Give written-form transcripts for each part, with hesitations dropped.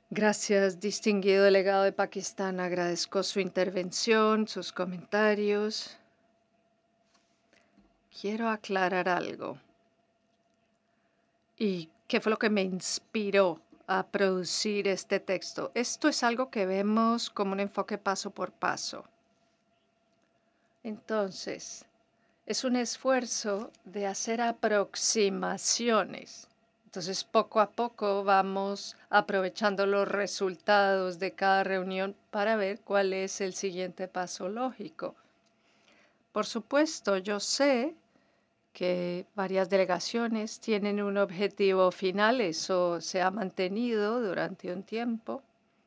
Gracias, distinguido delegado de Pakistán. Agradezco su intervención, sus comentarios. Quiero aclarar algo. ¿Y qué fue lo que me inspiró a producir este texto? Esto es algo que vemos como un enfoque paso por paso. Entonces, es un esfuerzo de hacer aproximaciones. Entonces, poco a poco vamos aprovechando los resultados de cada reunión para ver cuál es el siguiente paso lógico. Por supuesto, yo sé que varias delegaciones tienen un objetivo final, eso se ha mantenido durante un tiempo,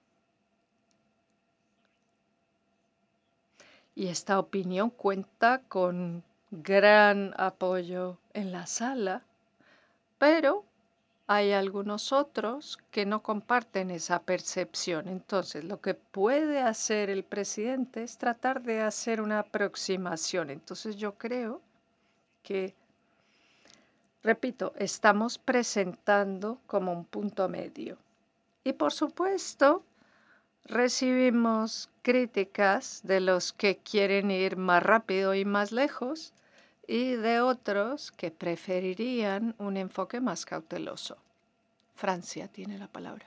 y esta opinión cuenta con gran apoyo en la sala, pero hay algunos otros que no comparten esa percepción. Entonces, lo que puede hacer el presidente es tratar de hacer una aproximación. Entonces, yo creo que, repito, estamos presentando como un punto medio. Y por supuesto, recibimos críticas de los que quieren ir más rápido y más lejos y de otros que preferirían un enfoque más cauteloso. Francia tiene la palabra.